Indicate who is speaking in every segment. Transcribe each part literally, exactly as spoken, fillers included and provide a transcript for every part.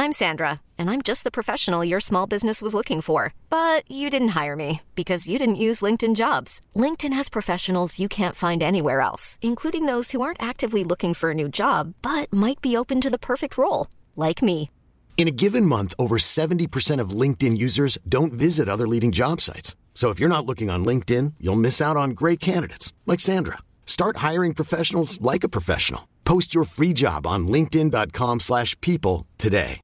Speaker 1: I'm Sandra, and I'm just the professional your small business was looking for. But you didn't hire me because you didn't use LinkedIn Jobs. LinkedIn has professionals you can't find anywhere else, including those who aren't actively looking for a new job, but might be open to the perfect role, like me.
Speaker 2: In a given month, over seventy percent of LinkedIn users don't visit other leading job sites. So if you're not looking on LinkedIn, you'll miss out on great candidates like Sandra. Start hiring professionals like a professional. Post your free job on linkedin.com slash people today.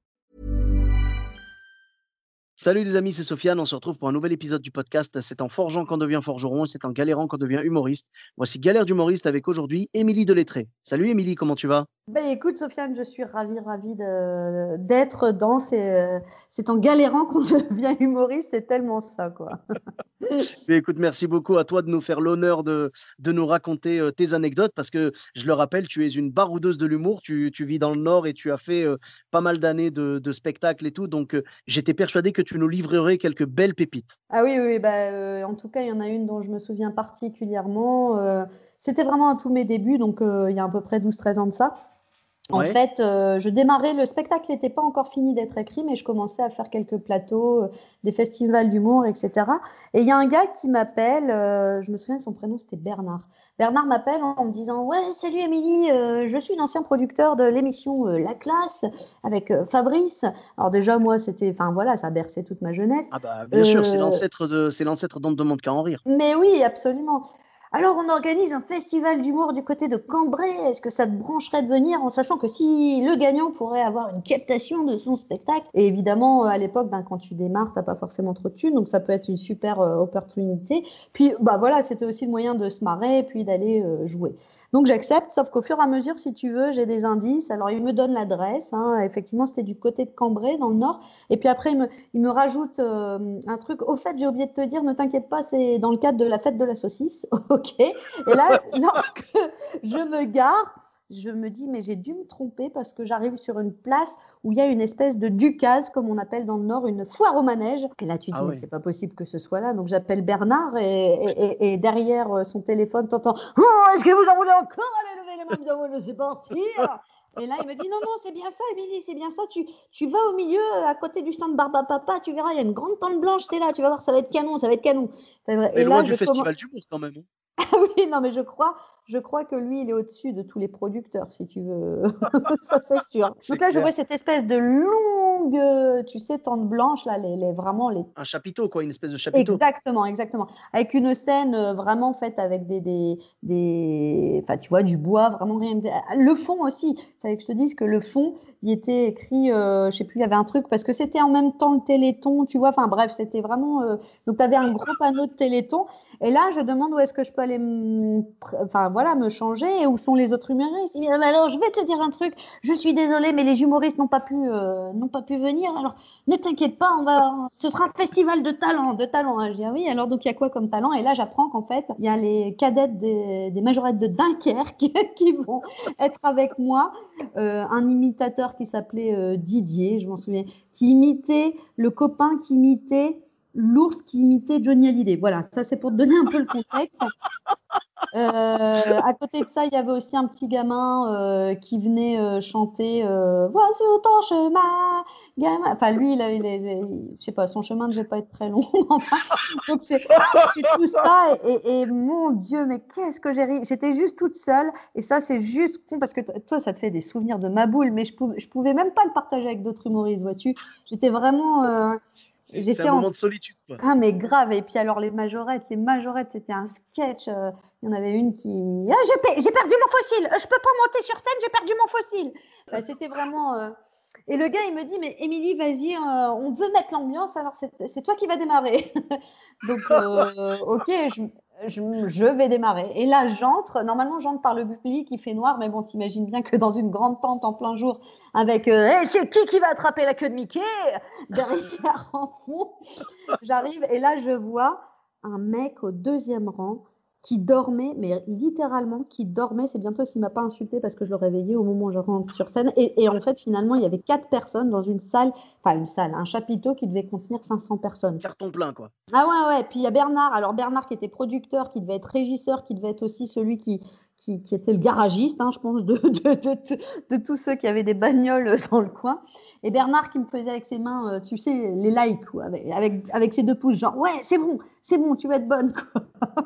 Speaker 3: Salut les amis, c'est Sofiane. On se retrouve pour un nouvel épisode du podcast. C'est en forgeant qu'on devient forgeron et c'est en galérant qu'on devient humoriste. Voici Galère d'humoriste avec aujourd'hui Émilie Delettré. Salut Émilie, comment tu vas?
Speaker 4: Ben écoute Sofiane, je suis ravie, ravie de, d'être dans ces, c'est en galérant qu'on devient humoriste, c'est tellement ça quoi.
Speaker 3: Mais écoute, merci beaucoup à toi de nous faire l'honneur de, de nous raconter euh, tes anecdotes parce que je le rappelle, tu es une baroudeuse de l'humour, tu, tu vis dans le Nord et tu as fait euh, pas mal d'années de, de spectacles et tout, donc euh, j'étais persuadé que tu nous livrerais quelques belles pépites.
Speaker 4: Ah oui, oui, bah, euh, en tout cas il y en a une dont je me souviens particulièrement, euh, c'était vraiment à tous mes débuts, donc euh, il y a à peu près douze treize ans de ça. En
Speaker 3: Ouais.
Speaker 4: fait, euh, je démarrais, le spectacle n'était pas encore fini d'être écrit, mais je commençais à faire quelques plateaux, euh, des festivals d'humour, et cetera. Et il y a un gars qui m'appelle, euh, je me souviens de son prénom, c'était Bernard. Bernard m'appelle en me disant « Ouais, salut Émilie, euh, je suis l'ancien producteur de l'émission euh, La Classe avec euh, Fabrice. » Alors déjà, moi, c'était, enfin voilà, ça berçait toute ma jeunesse.
Speaker 3: Ah bah bien sûr, c'est
Speaker 4: Euh,
Speaker 3: l'ancêtre de, c'est l'ancêtre d'On ne demande qu'à en rire.
Speaker 4: mais oui, absolument. Alors, on organise un festival d'humour du côté de Cambrai. Est-ce que ça te brancherait de venir en sachant que si le gagnant pourrait avoir une captation de son spectacle? Et évidemment, à l'époque, ben, quand tu démarres, t'as pas forcément trop de thunes, donc ça peut être une super euh, opportunité. Puis, bah voilà, c'était aussi le moyen de se marrer et puis d'aller euh, jouer. Donc j'accepte, sauf qu'au fur et à mesure, si tu veux, j'ai des indices. Alors, il me donne l'adresse. Hein. Effectivement, c'était du côté de Cambrai, dans le Nord. Et puis après, il me, il me rajoute euh, un truc. Au fait, j'ai oublié de te dire, ne t'inquiète pas, c'est dans le cadre de la fête de la saucisse. Ok. Et là, lorsque je me gare, je me dis, mais j'ai dû me tromper parce que j'arrive sur une place où il y a une espèce de ducase, comme on appelle dans le Nord, une foire au manège. Et là, tu te
Speaker 3: Ah
Speaker 4: dis, mais
Speaker 3: ouais.
Speaker 4: c'est pas possible que ce soit là. Donc, j'appelle Bernard et, et, et, et derrière son téléphone, t'entends, oh, est-ce que vous en voulez encore? Allez, levez les mains, bien, moi, je sais partir. Et là, il me dit, non, non, c'est bien ça, Émilie, c'est bien ça. Tu, tu vas au milieu, à côté du stand Barba Papa, tu verras, il y a une grande tente blanche, t'es là, tu vas voir, ça va être canon, ça va être canon.
Speaker 3: Mais
Speaker 4: Et
Speaker 3: loin
Speaker 4: là,
Speaker 3: du
Speaker 4: je commence.
Speaker 3: festival d'humour quand même. Hein.
Speaker 4: Ah oui, non, mais je crois, je crois que lui, il est au-dessus de tous les producteurs, si tu veux. Ça, c'est sûr.
Speaker 3: C'est
Speaker 4: Donc là, je
Speaker 3: clair.
Speaker 4: vois cette espèce de longue, euh, tu sais, tente blanche, là, les, les, vraiment les.
Speaker 3: Un chapiteau, quoi, une espèce de chapiteau.
Speaker 4: Exactement, exactement. Avec une scène euh, vraiment faite avec des, des, des, enfin, tu vois, du bois, vraiment rien. de- Le fond aussi. Il fallait que je te dise que le fond, il était écrit, euh, je sais plus, il y avait un truc parce que c'était en même temps le Téléthon, tu vois. Enfin bref, c'était vraiment. euh, Donc tu avais un gros panneau de Téléthon. Et là, je demande où est-ce que je peux aller, me... enfin voilà, me changer et où sont les autres humoristes. Il me dit, ah, bah alors, je vais te dire un truc. Je suis désolée, mais les humoristes n'ont pas pu, euh, n'ont pas pu venir. Alors ne t'inquiète pas, on va, ce sera un festival de talent, de talent. Je dis ah oui, alors donc il y a quoi comme talent? Et là j'apprends qu'en fait il y a les cadettes des, des majorettes de Dunkerque qui vont être avec moi, euh, un imitateur qui s'appelait euh, Didier, je m'en souviens, qui imitait le copain qui imitait l'ours qui imitait Johnny Hallyday. Voilà, ça c'est pour te donner un peu le contexte. Euh, à côté de ça, il y avait aussi un petit gamin euh, qui venait euh, chanter euh, Vois sur ton chemin, gamin. Enfin, lui, il a, il a- il a- je sais pas, son chemin ne devait pas être très long. Enfin, donc c'est c'est tout ça. Et, et mon Dieu, mais qu'est-ce que j'ai ri. J'étais juste toute seule. Et ça, c'est juste con parce que t- toi, ça te fait des souvenirs de ma boule, mais je pouvais, je pouvais même pas le partager avec d'autres humoristes, vois-tu. J'étais vraiment. euh,
Speaker 3: C'est c'est
Speaker 4: J'étais
Speaker 3: un
Speaker 4: en
Speaker 3: moment de solitude, quoi.
Speaker 4: ah mais grave, et puis alors les majorettes, les majorettes c'était un sketch, euh, il y en avait une qui ah j'ai pe- j'ai perdu mon fossile, euh, je peux pas monter sur scène, j'ai perdu mon fossile. Enfin, c'était vraiment euh, et le gars il me dit mais Émilie vas-y, euh, on veut mettre l'ambiance alors c'est c'est toi qui vas démarrer. Donc euh, OK, je, je, je vais démarrer. Et là j'entre, normalement j'entre par le public, il fait noir mais bon t'imagines bien que dans une grande tente en plein jour avec euh, hey, c'est qui qui va attraper la queue de Mickey derrière en fond. J'arrive et là, je vois un mec au deuxième rang qui dormait, mais littéralement qui dormait. C'est bientôt s'il m'a pas insulté parce que je le réveillais au moment où je rentre sur scène. Et, et en fait, finalement, il y avait quatre personnes dans une salle, enfin une salle, un chapiteau qui devait contenir cinq cents personnes.
Speaker 3: Carton plein, quoi.
Speaker 4: Ah ouais, ouais. Puis il y a Bernard. Alors Bernard qui était producteur, qui devait être régisseur, qui devait être aussi celui qui, qui, qui était le garagiste, hein, je pense, de, de, de, de, de tous ceux qui avaient des bagnoles dans le coin. Et Bernard qui me faisait avec ses mains, euh, tu sais, les likes, quoi, avec, avec, avec ses deux pouces, genre, ouais, c'est bon, c'est bon, tu vas être bonne, quoi.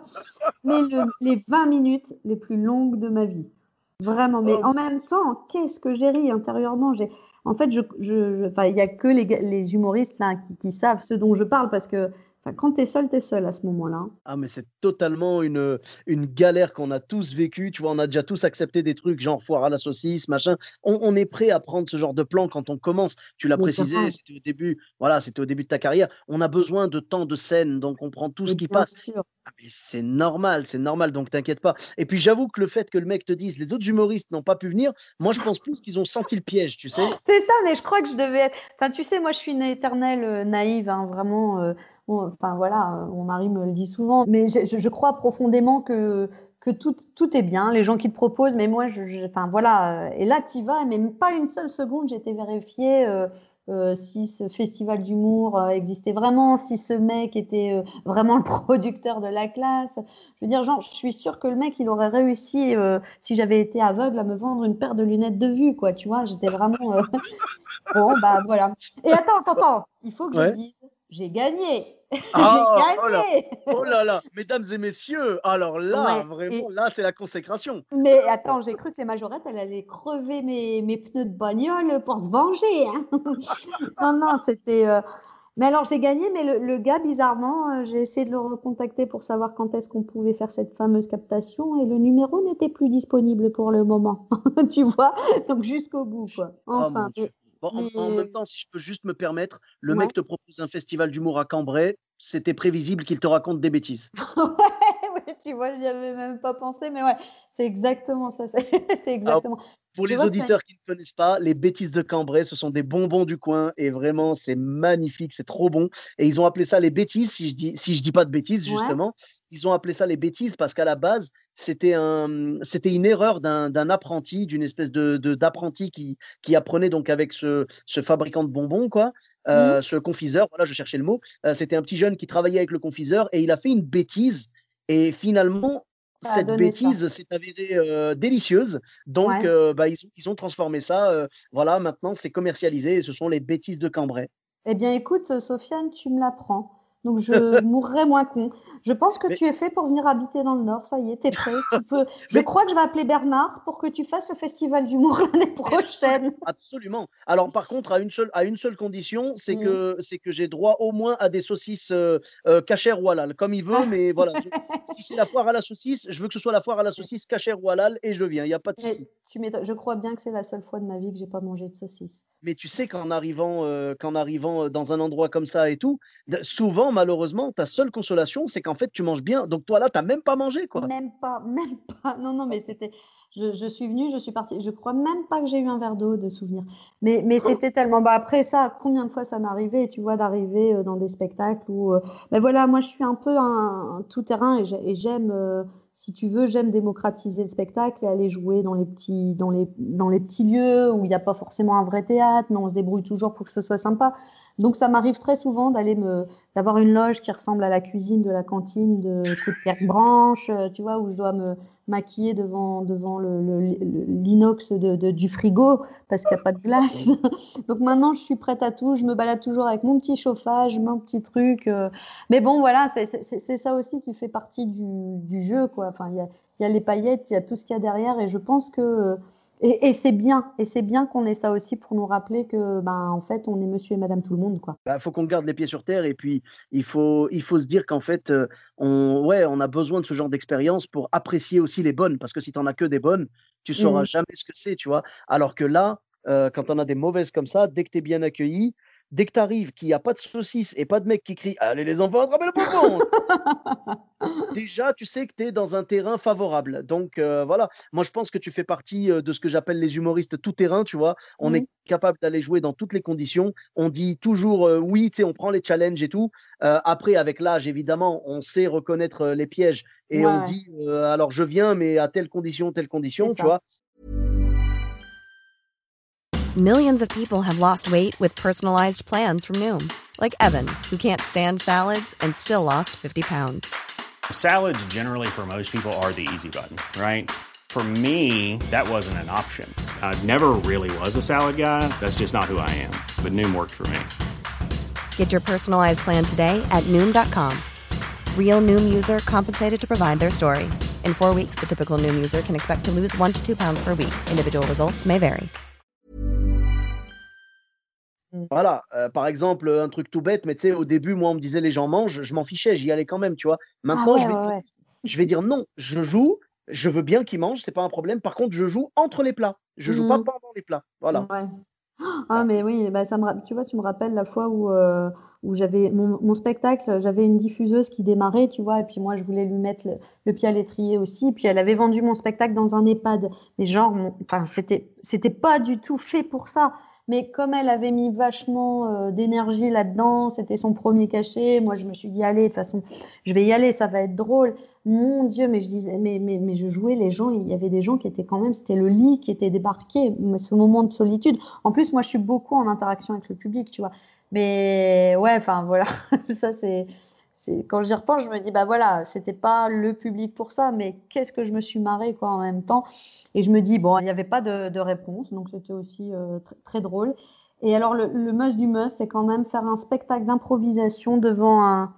Speaker 4: Mais le, les vingt minutes les plus longues de ma vie. Vraiment. Mais en même temps, qu'est-ce que j'ai ri intérieurement. J'ai... En fait, je, je, je, enfin, il n'y a que les, les humoristes là, qui, qui savent ce dont je parle parce que enfin, quand tu es seul, tu es seul à ce moment-là.
Speaker 3: Ah, mais c'est totalement une, une galère qu'on a tous vécue. Tu vois, on a déjà tous accepté des trucs genre foire à la saucisse, machin. On, on est prêt à prendre ce genre de plan quand on commence. Tu l'as
Speaker 4: Mais
Speaker 3: précisé,
Speaker 4: grave.
Speaker 3: c'était au début. Voilà, c'était au début de ta carrière. On a besoin de temps de scène, donc on prend tout
Speaker 4: Mais
Speaker 3: ce qui
Speaker 4: bien
Speaker 3: passe.
Speaker 4: sûr.
Speaker 3: Ah, mais c'est normal, c'est normal, donc t'inquiète pas. Et puis j'avoue que le fait que le mec te dise les autres humoristes n'ont pas pu venir, moi je pense plus qu'ils ont senti le piège, tu sais.
Speaker 4: C'est ça, mais je crois que je devais être. Enfin, tu sais, moi, je suis une éternelle euh, naïve, hein, vraiment. euh, on- Enfin, voilà, euh, mon mari me le dit souvent. Mais je, je- je crois profondément que, que tout, tout est bien, les gens qui te proposent. Mais moi, je, je- enfin, voilà. euh, Et là, tu y vas, mais même pas une seule seconde, j'ai été vérifier euh, euh, si ce festival d'humour euh, existait vraiment, si ce mec était euh, vraiment le producteur de la classe. Je veux dire, genre, je suis sûre que le mec, il aurait réussi, euh, si j'avais été aveugle, à me vendre une paire de lunettes de vue, quoi. Tu vois, j'étais vraiment. euh, Bon, bah voilà. Et attends, attends, attends. Il faut que je
Speaker 3: Ouais.
Speaker 4: dise, j'ai gagné. J'ai
Speaker 3: Ah, oh là,
Speaker 4: gagné.
Speaker 3: oh là là, mesdames et messieurs, alors là,
Speaker 4: Ouais.
Speaker 3: vraiment,
Speaker 4: Et,
Speaker 3: là, c'est la consécration.
Speaker 4: mais attends, j'ai cru que les majorettes, elles allaient crever mes, mes pneus de bagnole pour se venger, hein. Non, non, c'était. euh, Mais alors, j'ai gagné, mais le, le gars, bizarrement, euh, j'ai essayé de le recontacter pour savoir quand est-ce qu'on pouvait faire cette fameuse captation et le numéro n'était plus disponible pour le moment. Tu vois? Donc, jusqu'au bout, quoi.
Speaker 3: Oh mon
Speaker 4: Enfin,
Speaker 3: Dieu.
Speaker 4: mais,
Speaker 3: Bon, en, en même
Speaker 4: mais
Speaker 3: temps, si je peux juste me permettre, le
Speaker 4: ouais.
Speaker 3: mec te propose un festival d'humour à Cambrai, c'était prévisible qu'il te raconte des bêtises.
Speaker 4: Ouais, ouais, tu vois, j'y avais même pas pensé, mais ouais, c'est exactement ça. C'est c'est
Speaker 3: Alors,
Speaker 4: exactement.
Speaker 3: pour
Speaker 4: Je
Speaker 3: les
Speaker 4: vois que tu as
Speaker 3: auditeurs qui ne connaissent pas, les bêtises de Cambrai, ce sont des bonbons du coin et vraiment, c'est magnifique, c'est trop bon. Et ils ont appelé ça les bêtises, si je dis, si je dis pas de bêtises,
Speaker 4: ouais.
Speaker 3: justement. Ils ont appelé ça les bêtises parce qu'à la base, c'était un, c'était une erreur d'un, d'un apprenti, d'une espèce de, de- d'apprenti qui, qui apprenait donc avec ce, ce fabricant de bonbons, quoi,
Speaker 4: Mmh.
Speaker 3: euh, ce confiseur, voilà, je cherchais le mot. Euh, c'était un petit jeune qui travaillait avec le confiseur et il a fait une bêtise. Et finalement,
Speaker 4: Ça a
Speaker 3: cette
Speaker 4: donné ça.
Speaker 3: bêtise s'est avérée euh, délicieuse. Donc,
Speaker 4: Ouais.
Speaker 3: heu, bah, ils ont ils ont transformé ça, heu, voilà, maintenant c'est commercialisé et ce sont les bêtises de Cambrai.
Speaker 4: Eh bien, écoute, euh, Sofiane, tu me l'apprends. Donc, je mourrai moins con. Je pense que
Speaker 3: Mais
Speaker 4: tu es fait pour venir habiter dans le Nord. Ça y est, tu es prêt. Tu peux. Je
Speaker 3: mais
Speaker 4: crois que je vais appeler Bernard pour que tu fasses le festival d'humour l'année
Speaker 3: mais absolument,
Speaker 4: prochaine.
Speaker 3: absolument. Alors par contre, à une seule à une seule condition, c'est
Speaker 4: Mmh.
Speaker 3: que c'est que j'ai droit au moins à des saucisses, heu heu, casher ou halal, comme il veut, mais voilà, je si c'est la foire à la saucisse, je veux que ce soit la foire à la saucisse casher ou halal et je viens, il y a pas de
Speaker 4: Mais
Speaker 3: souci.
Speaker 4: tu m'étonnes. Je crois bien que c'est la seule fois de ma vie que j'ai pas mangé de saucisse.
Speaker 3: Mais tu sais qu'en arrivant, heu, qu'en arrivant, heu, dans un endroit comme ça et tout, d souvent malheureusement, ta seule consolation, c'est qu'en fait tu manges bien. Donc toi là, tu as même pas mangé, quoi.
Speaker 4: Même pas, même pas. Non, non, mais c'était. Je, je suis venue, je suis partie. Je crois même pas que j'ai eu un verre d'eau de souvenir. Mais, mais c'était tellement. Bah après ça, combien de fois ça m'est arrivé, tu vois, d'arriver euh, dans des spectacles où. euh, Ben voilà, moi je suis un peu un, un tout-terrain et j'ai- et j'aime, euh, si tu veux, j'aime démocratiser le spectacle et aller jouer dans les petits, dans les, dans les petits lieux où il n'y a pas forcément un vrai théâtre, mais on se débrouille toujours pour que ce soit sympa. Donc ça m'arrive très souvent d'aller me d'avoir une loge qui ressemble à la cuisine de la cantine de Coup de Pierre Branche, euh, tu vois, où je dois me maquiller devant, devant le, le- le- l'inox de, de- du frigo parce qu'il n'y a pas de glace. Donc maintenant, je suis prête à tout. Je me balade toujours avec mon petit chauffage, mon petit truc. euh. Mais bon, voilà, c'est, c'est, c'est ça aussi qui fait partie du, du jeu, quoi. Enfin, il y a, il y a les paillettes, il y a tout ce qu'il y a derrière. Et je pense que et, et c'est bien, et c'est bien qu'on ait ça aussi pour nous rappeler que, ben, en fait, on est monsieur et madame tout le monde, quoi.
Speaker 3: Bah, faut qu'on garde les pieds sur terre et puis il faut il faut se dire qu'en fait, heu, on ouais, on a besoin de ce genre d'expérience pour apprécier aussi les bonnes, parce que si tu en as que des bonnes, tu sauras
Speaker 4: Mm.
Speaker 3: jamais ce que c'est, tu vois? Alors que là, heu, quand on a des mauvaises comme ça, dès que tu es bien accueilli, dès que tu arrives, qu'il y a pas de saucisses et pas de mec qui crie: «Allez les enfants, attrapez le bonbon!» Déjà, tu sais que tu es dans un terrain favorable. Donc, heu, voilà. Moi, je pense que tu fais partie, heu, de ce que j'appelle les humoristes tout-terrain, tu vois? On
Speaker 4: Mm.
Speaker 3: est capable d'aller jouer dans toutes les conditions. On dit toujours, heu, oui, tu sais, on prend les challenges et tout. Heu, après, avec l'âge, évidemment, on sait reconnaître, heu, les pièges
Speaker 4: Ouais,
Speaker 3: et on
Speaker 4: ouais,
Speaker 3: dit, heu: «Alors je viens, mais à telle condition, telle
Speaker 4: c'est
Speaker 3: condition», tu
Speaker 4: ça.
Speaker 3: vois?
Speaker 1: Millions of people have lost weight with personalized plans from Noom, like Evan, who can't stand salads and still lost fifty pounds.
Speaker 5: Salads, generally, for most people, are the easy button, right? For me, that wasn't an option. I never really was a salad guy. That's just not who I am. But Noom worked for me.
Speaker 1: Get your personalized plan today at Noom dot com. Real Noom user compensated to provide their story. In four weeks, the typical Noom user can expect to lose one to two pounds per week. Individual results may vary.
Speaker 3: Voilà, euh, par exemple, un truc tout bête, mais tu sais, au début, moi, on me disait les gens mangent, je m'en fichais, j'y allais quand même, tu vois.
Speaker 4: Ah
Speaker 3: Maintenant,
Speaker 4: ouais,
Speaker 3: je vais
Speaker 4: ouais,
Speaker 3: dire,
Speaker 4: ouais.
Speaker 3: je vais dire non, je joue, je veux bien qu'ils mangent, c'est pas un problème. Par contre, je joue entre les plats, je joue pas
Speaker 4: Mmh.
Speaker 3: pendant les plats. Voilà.
Speaker 4: Ouais. Ah mais oui, bah, ça me ra tu vois, tu me rappelles la fois où, heu, où j'avais mon mon spectacle, j'avais une diffuseuse qui démarrait, tu vois? Et puis moi, je voulais lui mettre le le pied à l'étrier aussi. Puis elle avait vendu mon spectacle dans un EHPAD. Mais genre, mon enfin, c'était c'était pas du tout fait pour ça. Mais comme elle avait mis vachement, heu, d'énergie là-dedans, c'était son premier cachet. Moi, je me suis dit: «Allez, de toute façon, je vais y aller, ça va être drôle». Mon Dieu, mais je disais mais mais mais je jouais les gens, il y avait des gens qui étaient quand même c'était le lit qui était débarqué, mais ce moment de solitude. En plus, moi, je suis beaucoup en interaction avec le public, tu vois? Mais ouais, enfin voilà, ça c'est c'est quand j'y repense, je me dis: «Bah voilà, c'était pas le public pour ça, mais qu'est-ce que je me suis marrée quoi en même temps». Et je me dis: «Bon, il y avait pas de de réponse, donc c'était aussi, heu, tr très drôle». Et alors le le must du must, c'est quand même faire un spectacle d'improvisation devant un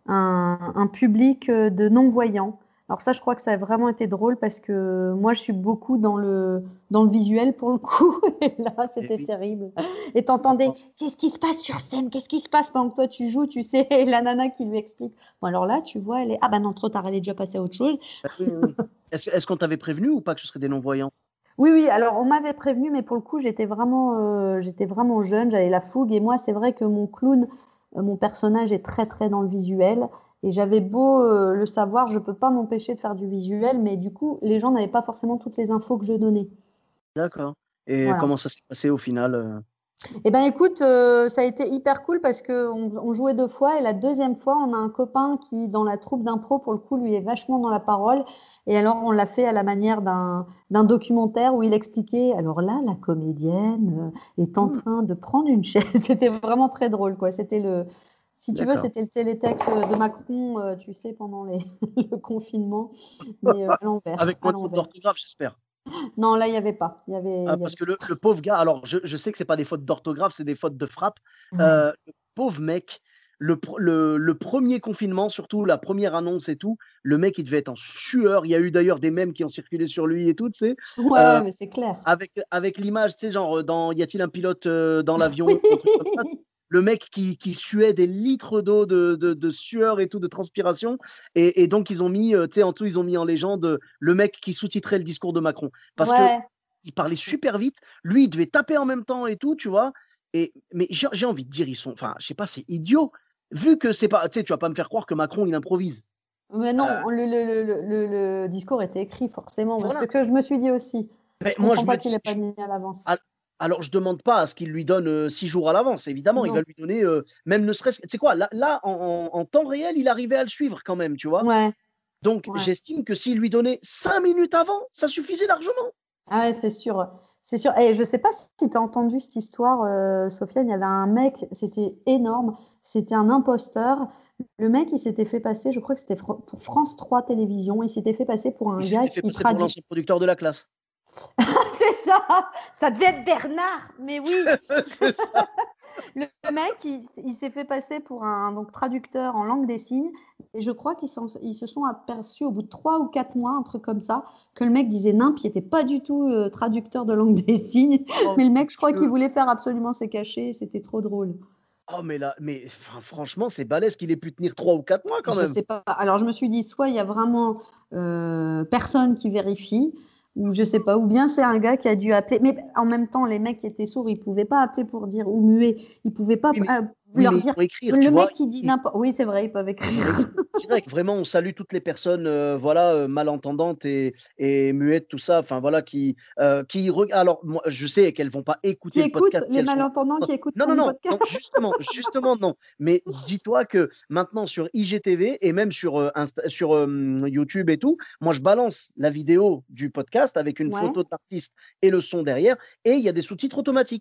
Speaker 4: un un public, heu, de non-voyants. Alors ça, je crois que ça a vraiment été drôle parce que moi, je suis beaucoup dans le dans le visuel pour le coup et là,
Speaker 3: Eh
Speaker 4: c'était
Speaker 3: oui,
Speaker 4: terrible et
Speaker 3: je
Speaker 4: t'entendais:
Speaker 3: comprends.
Speaker 4: «Qu'est-ce qui se passe sur scène? Qu'est-ce qui se passe?» pendant que toi tu joues, tu sais? Et la nana qui lui explique. Bon alors là, tu vois, elle est: «Ah bah non, trop tard, elle est déjà passée à autre chose».
Speaker 3: Bah oui, oui, oui. Est-ce est-ce qu'on t'avait prévenu ou pas que ce serait des non-voyants?
Speaker 4: Oui, oui, alors on m'avait prévenu, mais pour le coup, j'étais vraiment, heu, j'étais vraiment jeune, j'avais la fougue et moi, c'est vrai que mon clown, heu, mon personnage est très, très dans le visuel et j'avais beau, heu, le savoir, je peux pas m'empêcher de faire du visuel, mais du coup, les gens n'avaient pas forcément toutes les infos que je donnais.
Speaker 3: D'accord. Et
Speaker 4: Voilà.
Speaker 3: comment ça s'est passé au final, heu?
Speaker 4: Eh ben, écoute, heu, ça a été hyper cool parce qu'on on jouait deux fois et la deuxième fois, on a un copain qui, dans la troupe d'impro, pour le coup, lui est vachement dans la parole et alors on l'a fait à la manière d'un d'un documentaire où il expliquait: «Alors là, la comédienne, heu, est en
Speaker 3: Mmh,
Speaker 4: train de prendre une chaise». C'était vraiment très drôle, quoi. C'était le si tu veux,
Speaker 3: d'accord.
Speaker 4: c'était le télétexte, de Macron, heu, tu sais, pendant les le confinement, mais, heu, à l'envers,
Speaker 3: Avec
Speaker 4: à
Speaker 3: moins de fautes
Speaker 4: l'envers.
Speaker 3: d'orthographe, j'espère?
Speaker 4: Non, là, il y avait pas. Il y avait
Speaker 3: Ah,
Speaker 4: il y
Speaker 3: parce
Speaker 4: avait
Speaker 3: que le le pauvre gars, alors je je sais que c'est pas des fautes d'orthographe, c'est des fautes de frappe.
Speaker 4: ouais.
Speaker 3: Heu, le pauvre mec, le pre le le premier confinement, surtout la première annonce et tout, le mec, il devait être en sueur. Il y a eu d'ailleurs des mèmes qui ont circulé sur lui et tout, tu sais? Heu,
Speaker 4: Ouais, mais c'est clair.
Speaker 3: avec avec l'image, tu sais, genre, dans «Y a-t-il un pilote, heu, dans l'avion?» ou un truc comme ça, tu sais?
Speaker 4: Oui.
Speaker 3: Le mec qui qui suait des litres d'eau, de de de sueur et tout, de transpiration et et donc ils ont mis, heu, tu sais, en dessous, ils ont mis en légende, heu, le mec qui sous-titrait le discours de Macron. Parce que
Speaker 4: Ouais.
Speaker 3: il parlait super vite, lui, il devait taper en même temps et tout, tu vois? Et mais j'ai j'ai envie de dire, ils sont enfin, je sais pas, c'est idiot. Vu que c'est pas tu sais, tu vas pas me faire croire que Macron, il improvise.
Speaker 4: Mais
Speaker 3: Heu,
Speaker 4: non, le le le le le le discours était écrit forcément. Moi, c'est
Speaker 3: voilà.
Speaker 4: ce que je me suis dit aussi.
Speaker 3: Beh,
Speaker 4: Je
Speaker 3: moi,
Speaker 4: comprends
Speaker 3: je
Speaker 4: pas
Speaker 3: me
Speaker 4: qu'il
Speaker 3: dis
Speaker 4: ait pas
Speaker 3: je
Speaker 4: mis à l'avance.
Speaker 3: al alors je demande pas à ce qu'il lui donne, heu, six jours à l'avance, évidemment, il va
Speaker 4: Non.
Speaker 3: lui donner, heu, même ne serait-ce que tu sais quoi? Là là, en en en temps réel, il arrivait à le suivre quand même, tu vois?
Speaker 4: Ouais,
Speaker 3: Donc
Speaker 4: ouais.
Speaker 3: j'estime que s'il lui donnait cinq minutes avant, ça suffisait largement.
Speaker 4: Ah ouais, c'est sûr, c'est sûr et je sais pas si tu as entendu cette histoire, heu, Sofiane, il y avait un mec, c'était énorme, c'était un imposteur. Le mec, il s'était fait passer, je crois que c'était Fran pour France trois Télévisions, il s'était fait passer pour un
Speaker 3: Il
Speaker 4: gars
Speaker 3: s'était fait
Speaker 4: qui
Speaker 3: passer pour
Speaker 4: traduit
Speaker 3: l'ancien producteur de la classe.
Speaker 4: c'est ça! Ça devait être Bernard, mais oui!
Speaker 3: C'est ça.
Speaker 4: Le mec, il il s'est fait passer pour un donc traducteur en langue des signes et je crois qu'ils s'en ils se sont aperçus au bout de trois ou quatre mois, un truc comme ça, que le mec disait nimp, il était pas du tout, heu, traducteur de langue des signes.
Speaker 3: Oh
Speaker 4: Mais le
Speaker 3: mon
Speaker 4: mec, je crois qu'il
Speaker 3: Dieu!
Speaker 4: voulait faire absolument ses cachets, c'était trop drôle.
Speaker 3: Oh mais là mais enfin franchement, c'est balèze qu'il ait pu tenir trois ou quatre mois quand
Speaker 4: Je
Speaker 3: même.
Speaker 4: sais pas. Alors je me suis dit: «Soit il y a vraiment, heu, personne qui vérifie ou je sais pas, ou bien c'est un gars qui a dû appeler». Mais en même temps, les mecs qui étaient sourds, ils pouvaient pas appeler pour dire ou muets, ils pouvaient pas
Speaker 3: Oui, mais
Speaker 4: ah,
Speaker 3: oui,
Speaker 4: leur
Speaker 3: mais ils
Speaker 4: dire:
Speaker 3: vont écrire, tu
Speaker 4: «Le
Speaker 3: vois?
Speaker 4: mec qui dit
Speaker 3: Ils
Speaker 4: n'importe». Oui, c'est vrai, ils peuvent
Speaker 3: ils vont
Speaker 4: écrire.
Speaker 3: écrire direct. Vraiment, on salue toutes les personnes, heu, voilà, heu, malentendantes et et muettes, tout ça, enfin voilà, qui, heu, qui reg alors moi, je sais qu'elles vont pas
Speaker 4: Qui
Speaker 3: écouter le
Speaker 4: écoutent
Speaker 3: podcast si
Speaker 4: les
Speaker 3: elles sont
Speaker 4: malentendants
Speaker 3: non,
Speaker 4: qui écoutent
Speaker 3: non, non,
Speaker 4: ton
Speaker 3: non,
Speaker 4: podcast.
Speaker 3: non, justement, justement non. Mais dis-toi que maintenant sur I G T V et même sur, heu, Insta sur, hem, YouTube et tout, moi je balance la vidéo du podcast avec une
Speaker 4: Ouais.
Speaker 3: photo de l'artiste et le son derrière et il y a des sous-titres automatiques.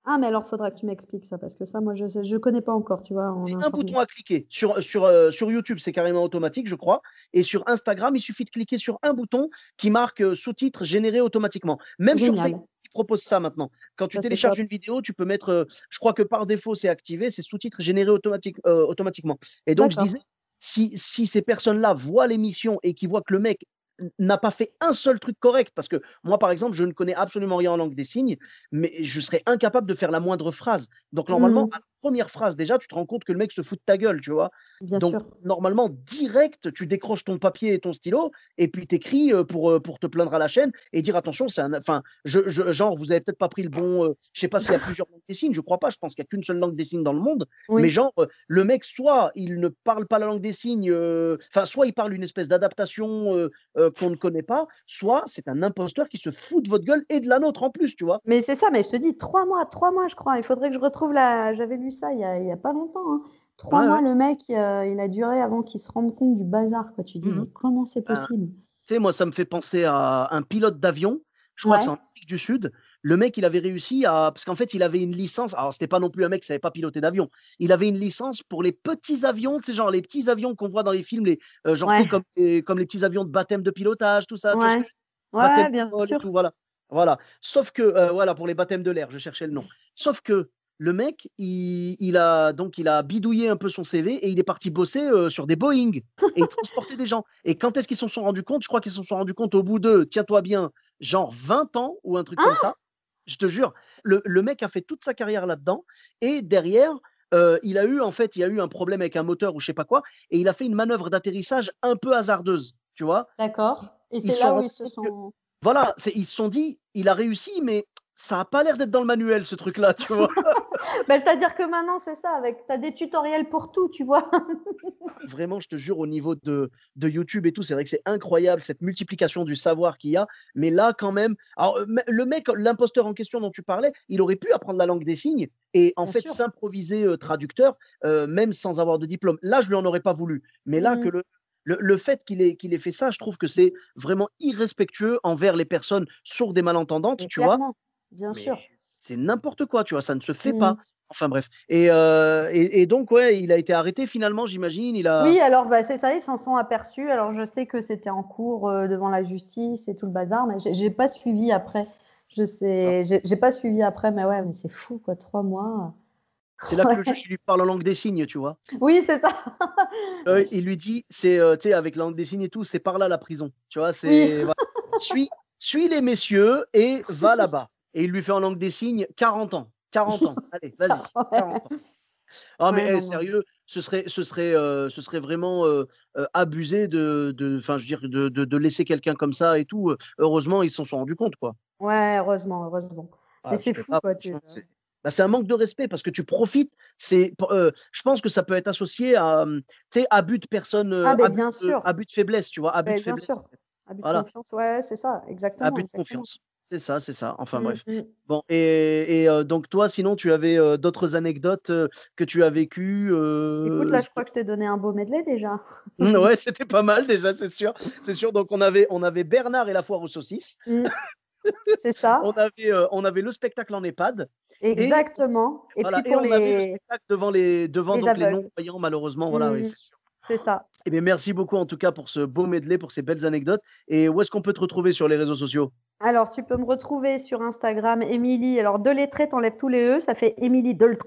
Speaker 4: Ah, mais alors, il faudra que tu m'expliques ça, parce que ça, moi, je ne je connais pas encore, tu vois.
Speaker 3: C'est un bouton à cliquer. Sur, sur, euh, sur YouTube, c'est carrément automatique, je crois. Et sur Instagram, il suffit de cliquer sur un bouton qui marque euh, sous-titres générés automatiquement. Même Génial. Sur Facebook, ils proposent ça maintenant. Quand tu ça, télécharges une vidéo, tu peux mettre, euh, je crois que par défaut, c'est activé, c'est sous-titres générés automatique, euh, automatiquement. Et donc, D'accord. je disais, si, si ces personnes-là voient l'émission et qui voient que le mec n'a pas fait un seul truc correct, parce que moi, par exemple, je ne connais absolument rien en langue des signes, mais je serais incapable de faire la moindre phrase. Donc, normalement, mmh. à la première phrase, déjà, tu te rends compte que le mec se fout de ta gueule, tu vois.
Speaker 4: Bien
Speaker 3: Donc,
Speaker 4: sûr.
Speaker 3: normalement, direct, tu décroches ton papier et ton stylo, et puis t'écris pour, pour te plaindre à la chaîne et dire attention, c'est un. Enfin, je, je, genre, vous avez peut-être pas pris le bon. Euh, je sais pas s'il y a plusieurs langues des signes, je crois pas, je pense qu'il n'y a qu'une seule langue des signes dans le monde, oui. mais genre, euh, le mec, soit il ne parle pas la langue des signes, enfin, euh, soit il parle une espèce d'adaptation euh, euh, qu'on ne connaît pas, soit c'est un imposteur qui se fout de votre gueule et de la nôtre en plus, tu vois.
Speaker 4: Mais c'est ça, mais je te dis, trois mois, trois mois, je crois. Il faudrait que je retrouve la. J'avais lu ça il y a, il y a pas longtemps. Hein. Trois ouais, mois, ouais. le mec, euh, il a duré avant qu'il se rende compte du bazar, quoi. Tu dis, mmh. mais comment c'est possible?
Speaker 3: euh, Tu sais, moi, ça me fait penser à un pilote d'avion. Je crois ouais. que c'est en Afrique du Sud. Le mec, il avait réussi à. Parce qu'en fait, il avait une licence. Alors, c'était pas non plus un mec qui savait pas piloter d'avion. Il avait une licence pour les petits avions, tu sais, genre les petits avions qu'on voit dans les films, les, euh, genre, ouais. tu sais, comme, les, comme les petits avions de baptême de pilotage, tout ça.
Speaker 4: Ouais,
Speaker 3: tout
Speaker 4: ouais
Speaker 3: baptême
Speaker 4: bien
Speaker 3: de vol
Speaker 4: sûr.
Speaker 3: Et tout, voilà. Voilà. Sauf que, euh, voilà, pour les baptêmes de l'air, je cherchais le nom. Sauf que le mec, il, il, a, donc, il a bidouillé un peu son C V et il est parti bosser euh, sur des Boeing et il transportait des gens. Et quand est-ce qu'ils s'en sont rendus compte? Je crois qu'ils s'en sont rendus compte au bout de, tiens-toi bien, genre vingt ans ou un truc ah comme ça. Je te jure, le, le mec a fait toute sa carrière là-dedans et derrière, euh, il a eu en fait, il y a eu un problème avec un moteur ou je sais pas quoi et il a fait une manœuvre d'atterrissage un peu hasardeuse, tu vois.
Speaker 4: D'accord. Et c'est là où ils se sont... Que,
Speaker 3: voilà, c'est, ils se sont dit, il a réussi, mais ça n'a pas l'air d'être dans le manuel, ce truc-là, tu vois.
Speaker 4: bah, c'est-à-dire que maintenant, c'est ça, avec tu as des tutoriels pour tout, tu vois.
Speaker 3: Vraiment, je te jure, au niveau de, de YouTube et tout, c'est vrai que c'est incroyable, cette multiplication du savoir qu'il y a. Mais là, quand même, alors, le mec, l'imposteur en question dont tu parlais, il aurait pu apprendre la langue des signes et en Bien fait sûr. s'improviser euh, traducteur, euh, même sans avoir de diplôme. Là, je lui en aurais pas voulu. Mais là, mmh. que le Le, le fait qu'il ait, qu'il ait fait ça, je trouve que c'est vraiment irrespectueux envers les personnes sourdes et malentendantes,
Speaker 4: mais
Speaker 3: tu
Speaker 4: clairement,
Speaker 3: vois.
Speaker 4: Bien
Speaker 3: mais
Speaker 4: sûr.
Speaker 3: C'est n'importe quoi, tu vois, ça ne se fait
Speaker 4: mmh.
Speaker 3: pas. Enfin bref. Et, euh, et, et donc, ouais, il a été arrêté finalement, j'imagine. Il a...
Speaker 4: Oui, alors bah, c'est ça, ils s'en sont aperçus. Alors je sais que c'était en cours euh, devant la justice et tout le bazar, mais j'ai, j'ai pas suivi après. Je sais, j'ai, j'ai pas suivi après, mais ouais, mais c'est fou, quoi, trois mois.
Speaker 3: C'est là que le juge lui parle en langue des signes, tu vois.
Speaker 4: Oui, c'est ça.
Speaker 3: euh, il lui dit, c'est, euh, tu sais, avec la langue des signes et tout, c'est par là la prison. Tu vois, c'est. Oui. Voilà. suis, suis les messieurs et va là-bas. Et il lui fait en langue des signes quarante ans. quarante ans. Allez, vas-y. quarante ans. Ah, mais ouais, hey, sérieux, ce serait, ce serait, euh, ce serait vraiment euh, euh, abusé de, de, je veux dire, de, de, de laisser quelqu'un comme ça et tout. Heureusement, ils s'en sont rendus compte, quoi.
Speaker 4: Ouais, heureusement, heureusement. Ah, mais c'est fou, pas, quoi. Tu...
Speaker 3: C'est... Bah, c'est un manque de respect parce que tu profites. C'est, euh, je pense que ça peut être associé à, tu sais, abus de personne,
Speaker 4: ah, ben,
Speaker 3: abus,
Speaker 4: bien sûr.
Speaker 3: abus de faiblesse, tu vois, abus
Speaker 4: ben,
Speaker 3: de faiblesse.
Speaker 4: Bien sûr. Abus
Speaker 3: voilà.
Speaker 4: de confiance, ouais, c'est ça, exactement.
Speaker 3: Abus de
Speaker 4: exactement.
Speaker 3: confiance. C'est ça, c'est ça. Enfin,
Speaker 4: mmh,
Speaker 3: bref.
Speaker 4: Mmh.
Speaker 3: Bon, et, et euh, donc, toi, sinon, tu avais euh, d'autres anecdotes euh, que tu as vécues euh...
Speaker 4: Écoute, là, je crois que je t'ai donné un beau medley déjà.
Speaker 3: Ouais, c'était pas mal déjà, c'est sûr. C'est sûr. Donc, on avait, on avait Bernard et la foire aux saucisses.
Speaker 4: Mmh. C'est ça.
Speaker 3: on, avait, euh, on avait le spectacle en EHPAD.
Speaker 4: Exactement.
Speaker 3: Et,
Speaker 4: et
Speaker 3: voilà,
Speaker 4: puis pour
Speaker 3: et on
Speaker 4: les...
Speaker 3: avait le spectacle devant les, devant
Speaker 4: les,
Speaker 3: donc, les non-voyants, malheureusement. Voilà,
Speaker 4: mmh.
Speaker 3: oui, c'est sûr.
Speaker 4: C'est ça.
Speaker 3: Eh bien, merci beaucoup en tout cas pour ce beau medley, pour ces belles anecdotes. Et où est-ce qu'on peut te retrouver sur les réseaux sociaux?
Speaker 4: Alors, tu peux me retrouver sur Instagram, Émilie. Alors, deux lettrés, t'enlèves tous les E, ça fait Émilie de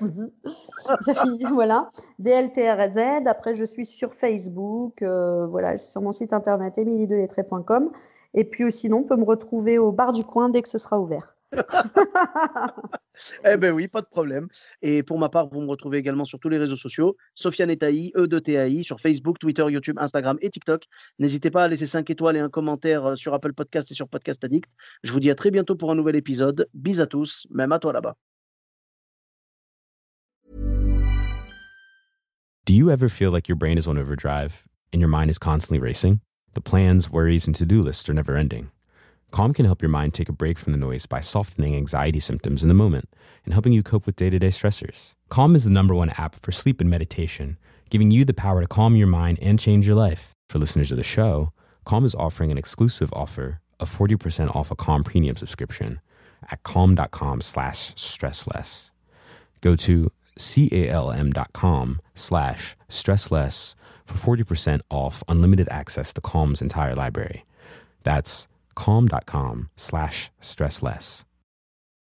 Speaker 4: voilà, D L T R Z. Après, je suis sur Facebook, euh, voilà, sur mon site internet émilie delettré point com. Et puis, sinon, on peut me retrouver au bar du coin dès que ce sera ouvert.
Speaker 3: Eh ben oui, pas de problème. Et pour ma part, vous me retrouvez également sur tous les réseaux sociaux, Sofiane Taï, E de T A I, sur Facebook, Twitter, YouTube, Instagram et TikTok. N'hésitez pas à laisser cinq étoiles et un commentaire sur Apple Podcast et sur Podcast Addict. Je vous dis à très bientôt pour un nouvel épisode. Bis à tous, même à toi là-bas.
Speaker 6: Do you ever feel like your brain is on overdrive and your mind is constantly racing? The plans, worries, and to-do lists are never ending. Calm can help your mind take a break from the noise by softening anxiety symptoms in the moment and helping you cope with day-to-day stressors. Calm is the number one app for sleep and meditation, giving you the power to calm your mind and change your life. For listeners of the show, Calm is offering an exclusive offer of forty percent off a Calm premium subscription at calm.com slash stressless. Go to calm.com slash stressless for forty percent off unlimited access to Calm's entire library. That's calm.com slash stressless.